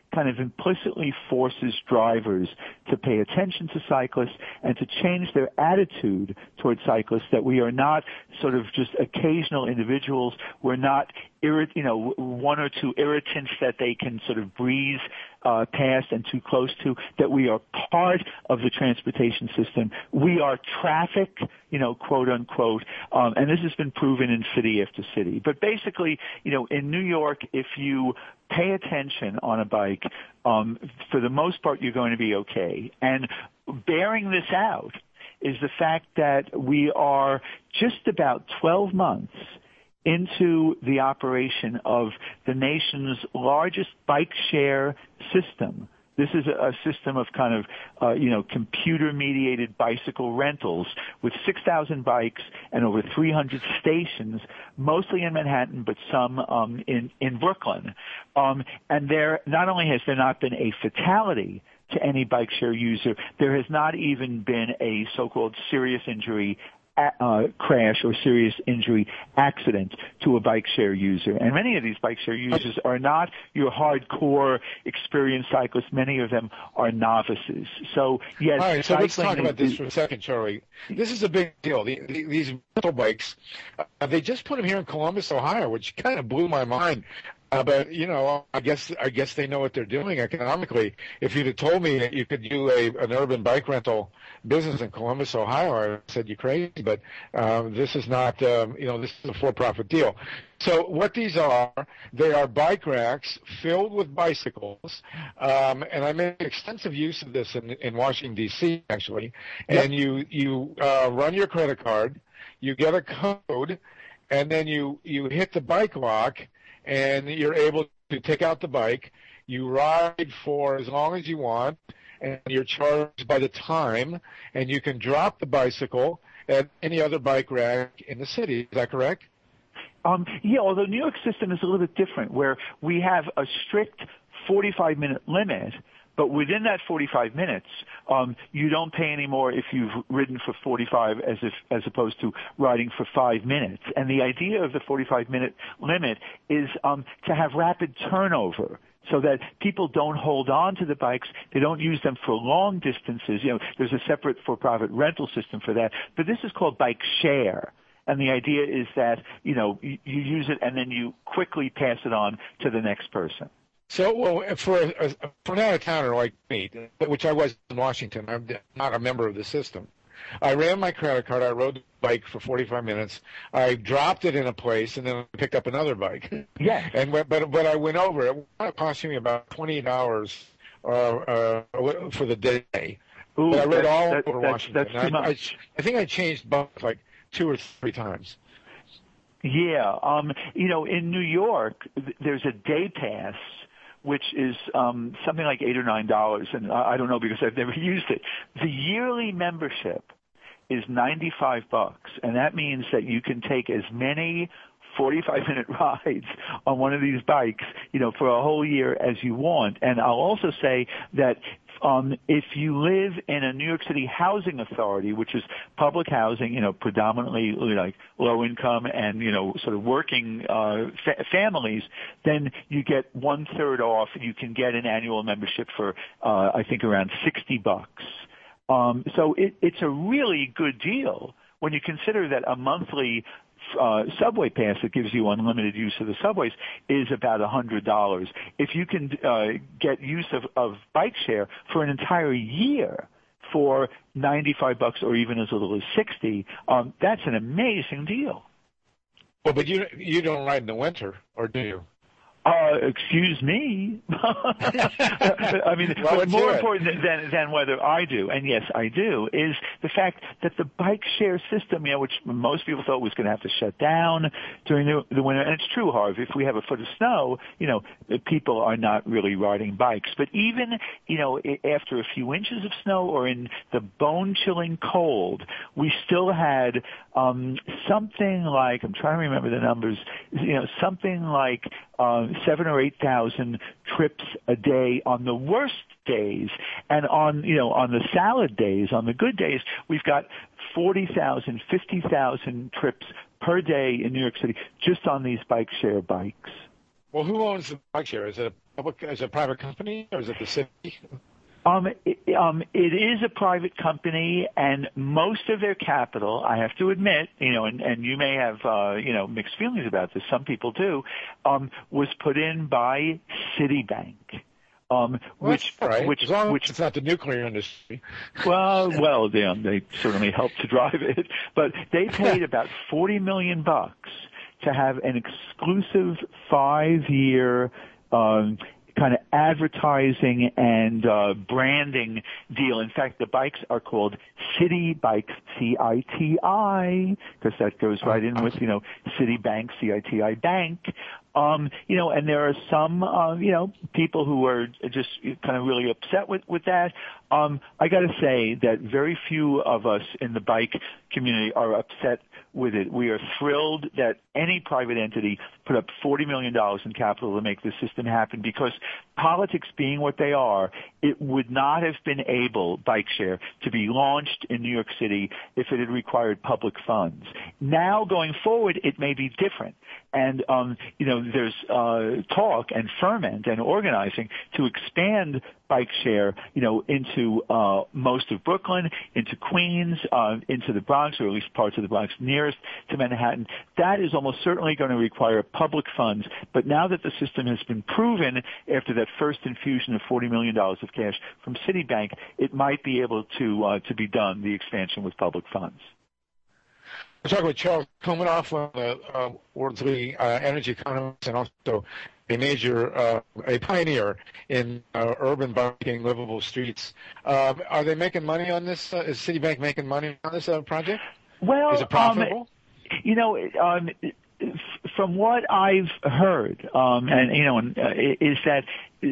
kind of implicitly forces drivers to pay attention to cyclists and to change their attitude towards cyclists, that we are not sort of just occasional individuals. We're not irrit- you know, one or two irritants that they can sort of breeze uh, past and too close to, that we are part of the transportation system. We are traffic, you know, quote unquote, um, and this has been proven in city after city. But basically, you know, in New York, if you pay attention on a bike, um, for the most part, you're going to be okay. And bearing this out is the fact that we are just about twelve months into the operation of the nation's largest bike share system. This is a, a system of kind of, uh, you know, computer-mediated bicycle rentals with six thousand bikes and over three hundred stations, mostly in Manhattan, but some um, in, in Brooklyn. Um, and there, not only has there not been a fatality to any bike share user, there has not even been a so-called serious injury Uh, crash or serious injury accident to a bike share user. And many of these bike share users are not your hardcore experienced cyclists. Many of them are novices. So, yes. All right, so let's talk is, about this for a second, Charlie. This is a big deal. The, the, these rental bikes, uh, they just put them here in Columbus, Ohio, which kind of blew my mind. Uh, but you know, I guess I guess they know what they're doing economically. If you'd have told me that you could do a an urban bike rental business in Columbus, Ohio, I said you're crazy. But um, this is not, um, you know, this is a for-profit deal. So what these are, they are bike racks filled with bicycles, um, and I made extensive use of this in, in Washington D C actually. Yep. And you you uh, run your credit card, you get a code, and then you you hit the bike lock. And you're able to take out the bike. You ride for as long as you want, and you're charged by the time, and you can drop the bicycle at any other bike rack in the city. Is that correct? Um, yeah, although New York system is a little bit different, where we have a strict forty-five minute limit, but within that forty-five minutes, um, you don't pay any more if you've ridden for forty-five as if, as opposed to riding for five minutes. And the idea of the forty-five minute limit is um, to have rapid turnover, so that people don't hold on to the bikes. They don't use them for long distances. You know, there's a separate for-profit rental system for that. But this is called bike share. And the idea is that, you know, you, you use it and then you quickly pass it on to the next person. So, well, for a, for an out-of-towner like me, which I was in Washington, I'm not a member of the system. I ran my credit card. I rode the bike for forty-five minutes. I dropped it in a place, and then I picked up another bike. Yeah. And but but I went over it. It cost me about twenty-eight hours uh, uh, for the day. Ooh, but I rode all that, over that's, Washington. That's too I, much. I, I think I changed bikes like two or three times. Yeah. Um, you know, in New York, there's a day pass, which is um, something like eight or nine dollars, and I don't know because I've never used it. The yearly membership is ninety-five bucks, and that means that you can take as many forty-five minute rides on one of these bikes, you know, for a whole year as you want. And I'll also say that um, if you live in a New York City housing authority, which is public housing, you know, predominantly like low income and, you know, sort of working uh, fa- families, then you get one third off. You can get an annual membership for, uh, I think, around sixty bucks. Um, so it, it's a really good deal when you consider that a monthly uh, subway pass that gives you unlimited use of the subways is about one hundred dollars. If you can uh, get use of, of bike share for an entire year for ninety-five bucks or even as little as sixty, um, that's an amazing deal. Well, but you you don't ride in the winter, or do you? Uh, excuse me. I mean, well, but more it. important than, than whether I do, and yes, I do, is the fact that the bike share system, you know, which most people thought was going to have to shut down during the, the winter, and it's true, Harv, if we have a foot of snow, you know, people are not really riding bikes. But even, you know, after a few inches of snow or in the bone-chilling cold, we still had um, something like, I'm trying to remember the numbers, you know, something like Um, seven or eight thousand trips a day on the worst days, and on you know on the salad days, on the good days, we've got forty thousand, fifty thousand trips per day in New York City just on these bike share bikes. Well, who owns the bike share? Is it a public, is it a private company, or is it the city? Um, it, um, it is a private company, and most of their capital, I have to admit, you know, and, and you may have, uh, you know, mixed feelings about this. Some people do. Um, was put in by Citibank. Um, well, which, right. which, as long which, as it's not the nuclear industry. Well, well, they, um, they certainly helped to drive it, but they paid about forty million bucks to have an exclusive five-year um, kind of advertising and uh, branding deal. In fact, the bikes are called City Bikes, C I T I, because that goes right in with, you know, Citibank, C I T I Bank. Um, you know, and there are some, uh, you know, people who are just kind of really upset with, with that. Um, I got to say that very few of us in the bike community are upset with it. We are thrilled that any private entity put up forty million dollars in capital to make this system happen, because politics being what they are, it would not have been able, BikeShare, to be launched in New York City if it had required public funds. Now going forward, it may be different. And, um, you know, there's uh, talk and ferment and organizing to expand BikeShare, you know, into uh, most of Brooklyn, into Queens, uh, into the Bronx, or at least parts of the Bronx nearest to Manhattan. That is almost certainly going to require public funds. But now that the system has been proven after that first infusion of forty million dollars of cash from Citibank, it might be able to uh, to be done, the expansion with public funds. We're talking with Charles Komanoff, one of the uh, world's leading uh, energy economists, and also a major, uh, a pioneer in uh, urban biking, livable streets. Um, are they making money on this? Uh, is Citibank making money on this uh, project? Well, is it profitable? Um, you know, um, from what I've heard, um, and you know, uh, is that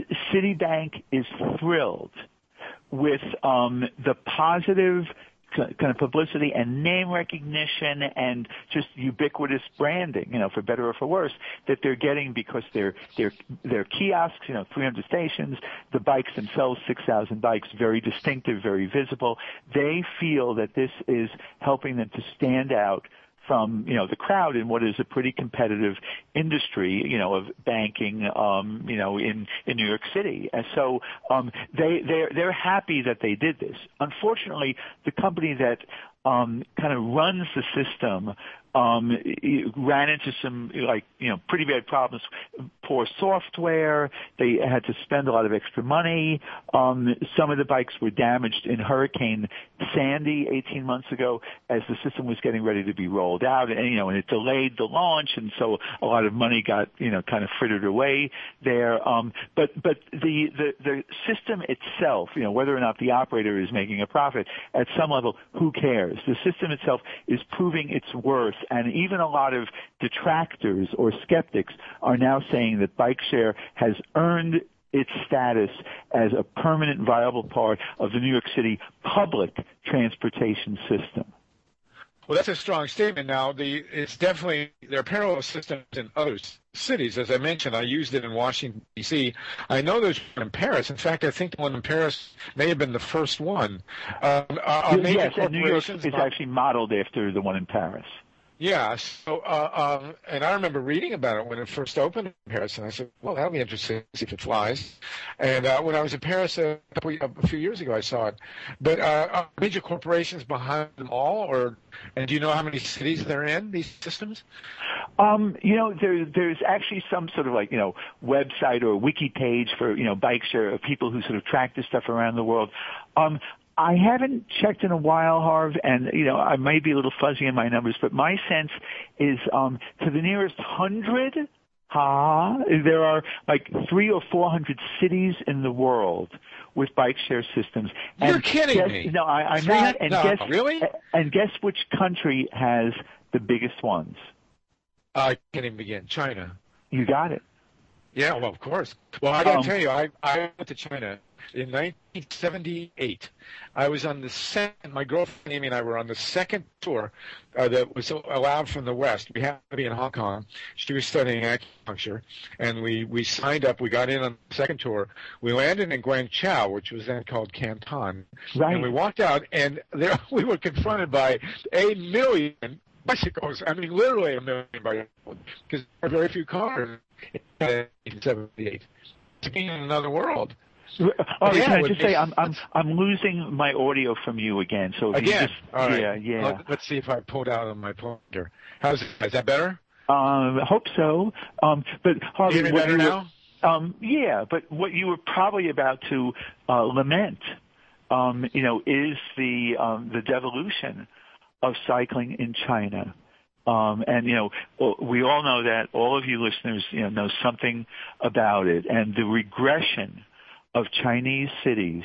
Citibank is thrilled with um, the positive kind of publicity and name recognition and just ubiquitous branding, you know, for better or for worse, that they're getting because they're, they're, they're kiosks, you know, three hundred stations, the bikes themselves, six thousand bikes, very distinctive, very visible. They feel that this is helping them to stand out from, you know, the crowd in what is a pretty competitive industry, you know, of banking, um, you know, in, in New York City. And so, um, they, they're, they're happy that they did this. Unfortunately, the company that, um, kind of runs the system, um, ran into some, like, you know, pretty bad problems. Poor software. They had to spend a lot of extra money. Um, some of the bikes were damaged in Hurricane Sandy eighteen months ago as the system was getting ready to be rolled out, and, you know, and it delayed the launch, and so a lot of money got, you know, kind of frittered away there. Um, but, but the, the, the system itself, you know, whether or not the operator is making a profit, at some level, who cares? The system itself is proving its worth. And even a lot of detractors or skeptics are now saying that BikeShare has earned its status as a permanent viable part of the New York City public transportation system. Well, that's a strong statement. Now, the it's definitely there are parallel systems in other cities. As I mentioned, I used it in Washington, D C I know there's one in Paris. In fact, I think the one in Paris may have been the first one. Um, are major yes, and New York is mo- actually modeled after the one in Paris. Yeah, so, uh, um, and I remember reading about it when it first opened in Paris, and I said, well, that'll be interesting to see if it flies. And uh, when I was in Paris a, couple, a few years ago, I saw it. But uh, are major corporations behind them all, or and do you know how many cities they're in, these systems? Um, you know, there, there's actually some sort of like, you know, website or wiki page for, you know, BikeShare, of people who sort of track this stuff around the world. Um, I haven't checked in a while, Harv, and, you know, I may be a little fuzzy in my numbers, but my sense is um, to the nearest hundred, ha, there are like three or four hundred cities in the world with BikeShare systems. You're and kidding guess, me. No, I, I'm Three, not. And no, guess, really? And guess which country has the biggest ones? I can't even begin. China. You got it. Yeah, well, of course. Well, I got to Um, tell you, I, I went to China in nineteen seventy-eight. I was on the second, my girlfriend Amy and I were on the second tour uh, that was allowed from the West. We happened to be in Hong Kong. She was studying acupuncture, and we, we signed up. We got in on the second tour. We landed in Guangzhou, which was then called Canton. Right. And we walked out, and there we were confronted by a million bicycles. I mean, literally a million bicycles, because there are very few cars. in nineteen seventy-eight. To be in another world. Oh, yeah, can I would just be- say I'm I'm I'm losing my audio from you again. So if you Again, just, all right. yeah, yeah. Let, let's see if I pulled out on my pointer. How's is that better? Um, hope so. Um, but Harvey, Can you hear me what better you were- now? Um, yeah, but what you were probably about to uh, lament, um, you know, is the um, the devolution of cycling in China. Um, and, you know, we all know that. All of you listeners, you know, know something about it. And the regression of Chinese cities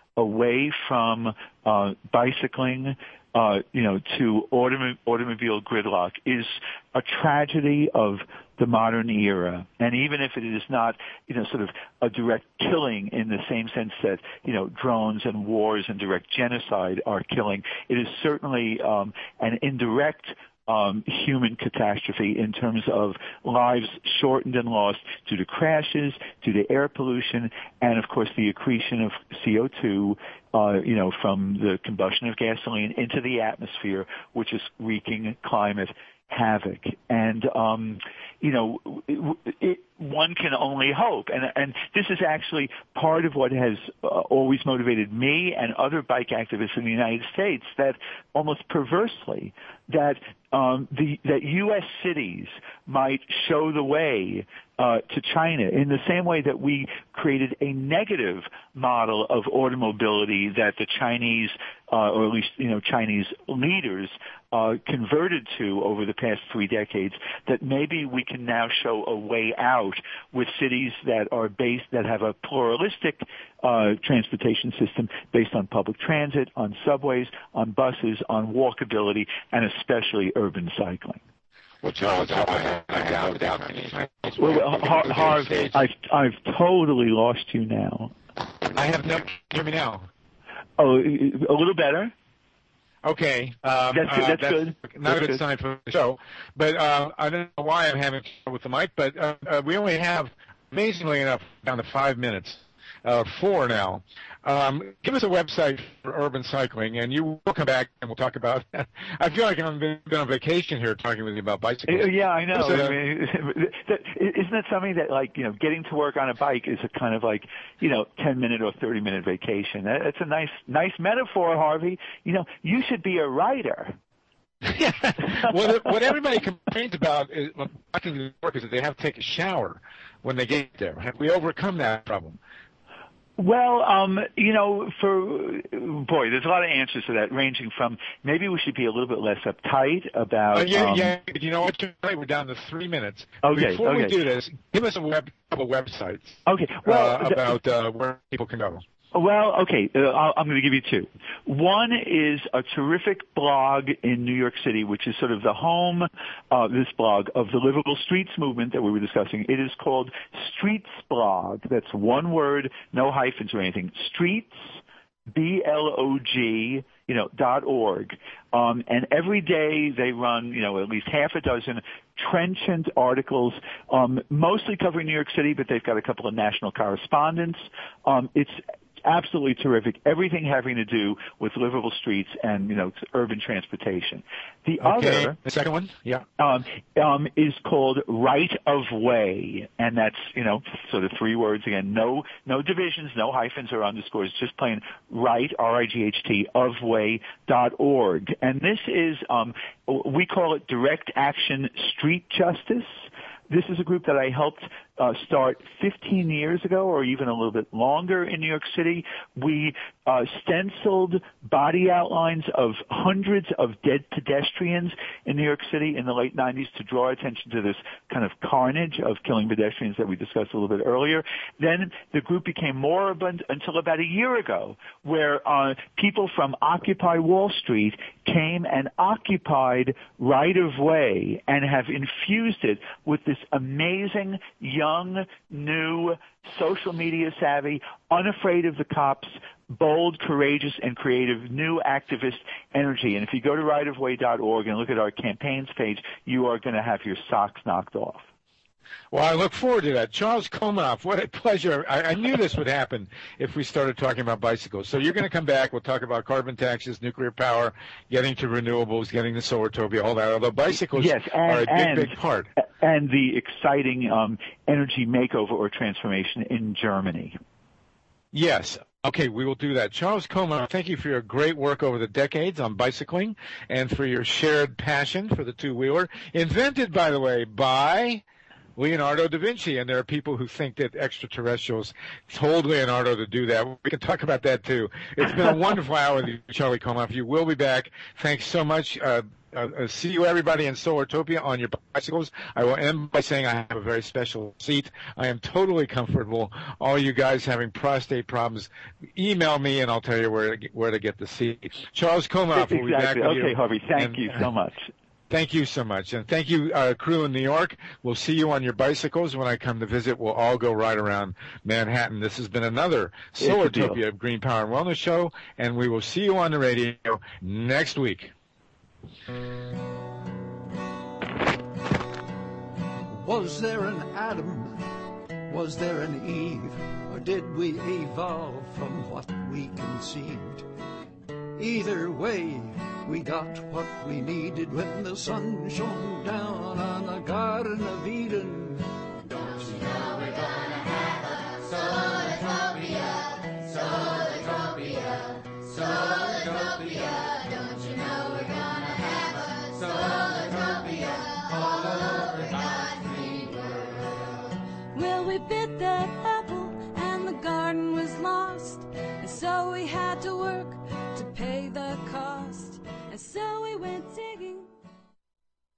away from uh, bicycling, uh, you know, to autom- automobile gridlock is a tragedy of the modern era. And even if it is not, you know, sort of a direct killing in the same sense that, you know, drones and wars and direct genocide are killing, it is certainly um, an indirect Um, human catastrophe in terms of lives shortened and lost due to crashes, due to air pollution, and of course the accretion of C O two, uh, you know, from the combustion of gasoline into the atmosphere, which is wreaking climate havoc. And, um, you know, it, it, one can only hope. And, and this is actually part of what has uh, always motivated me and other bike activists in the United States, that almost perversely, that um, the that U S cities might show the way uh, to China in the same way that we created a negative model of automobility that the Chinese, uh, or at least, you know, Chinese leaders uh, converted to over the past three decades, that maybe we can now show a way out with cities that are based, that have a pluralistic uh, transportation system based on public transit, on subways, on buses, on walkability, and especially urban cycling. Well, Charles, I have doubt. Well, Har- Harv, I've, I've totally lost you now. I have no. Hear me now. Oh, a little better. Okay. Um, That's good. uh, That's that's good. Not That's a good, good. sign for the show. But uh, I don't know why I'm having trouble with the mic, but uh, uh, we only have, amazingly enough, down to five minutes. Uh, four now. Um, give us a website for urban cycling, and you will come back and we'll talk about that. I feel like I've been on vacation here talking with you about bicycles. Yeah, I know. So, I mean, that, isn't that something that, like, you know, getting to work on a bike is a kind of like, you know, ten minute or thirty minute vacation. That's a nice, nice metaphor, Harvey. You know, you should be a writer. Yeah. what, what everybody complains about is, when biking to work, is that they have to take a shower when they get there. Have we overcome that problem? Well, um, you know, for, boy, there's a lot of answers to that, ranging from maybe we should be a little bit less uptight about. Uh, yeah, um, yeah. But you know what? Charlie? We're down to three minutes. Okay, Before okay. we do this, give us a web, couple websites Okay, well, uh, about uh, where people can go. Well, okay, uh, I'll, I'm going to give you two. One is a terrific blog in New York City, which is sort of the home, uh, this blog, of the Livable Streets movement that we were discussing. It is called Streets Blog. That's one word, no hyphens or anything. Streets, B L O G, you know, dot org. Um, and every day they run, you know, at least half a dozen trenchant articles, um, mostly covering New York City, but they've got a couple of national correspondents. Um, it's absolutely terrific. Everything having to do with livable streets and, you know, urban transportation. The Okay. other, The second one? Yeah. um, um, is called Right of Way, and that's, you know, sort of three words again. No, no divisions, no hyphens or underscores, just plain right, R I G H T, of way dot org. And this is, um, we call it Direct Action Street Justice. This is a group that I helped uh, start fifteen years ago, or even a little bit longer, in New York City. We uh, stenciled body outlines of hundreds of dead pedestrians in New York City in the late nineties to draw attention to this kind of carnage of killing pedestrians that we discussed a little bit earlier. Then the group became moribund until about a year ago, where uh, people from Occupy Wall Street came and occupied Right of Way and have infused it with this amazing, young, new, social media savvy, unafraid of the cops, bold, courageous, and creative new activist energy. And if you go to right of way dot org and look at our campaigns page, you are going to have your socks knocked off. Well, I look forward to that. Charles Komanoff, what a pleasure. I, I knew this would happen if we started talking about bicycles. So you're going to come back. We'll talk about carbon taxes, nuclear power, getting to renewables, getting to Solartopia, all that, although bicycles yes, and, are a big, and, big part. And the exciting um, energy makeover or transformation in Germany. Yes. Okay, we will do that. Charles Komanoff, thank you for your great work over the decades on bicycling and for your shared passion for the two-wheeler. Invented, by the way, by Leonardo da Vinci, and there are people who think that extraterrestrials told Leonardo to do that. We can talk about that, too. It's been a wonderful hour with you, Charlie Komanoff. You will be back. Thanks so much. Uh, uh, see you, everybody, in Solartopia on your bicycles. I will end by saying I have a very special seat. I am totally comfortable. All you guys having prostate problems, email me, and I'll tell you where to get, where to get the seat. Charles Komanoff will exactly. be back with okay, you. Okay, Harvey, thank and, you so much. Thank you so much. And thank you, uh, crew in New York. We'll see you on your bicycles when I come to visit. We'll all go right around Manhattan. This has been another Solartopia Green Power and Wellness Show, and we will see you on the radio next week. Was there an Adam? Was there an Eve? Or did we evolve from what we conceived? Either way, we got what we needed when the sun shone down on the Garden of Eden. Don't you know we're gonna have a Solartopia, Solartopia, Solartopia. Don't you know we're gonna have a Solartopia all over God's green world? Well, we bit that apple and the garden was lost, and so we had to work to pay the cost. And so